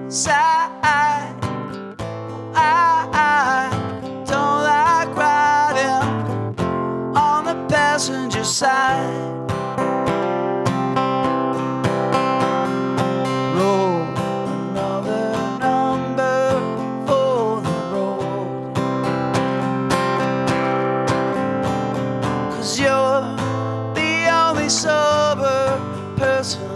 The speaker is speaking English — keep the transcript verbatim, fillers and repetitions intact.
side. I don't like riding on the passenger side. Roll another number for the road, 'cause you're the only sober person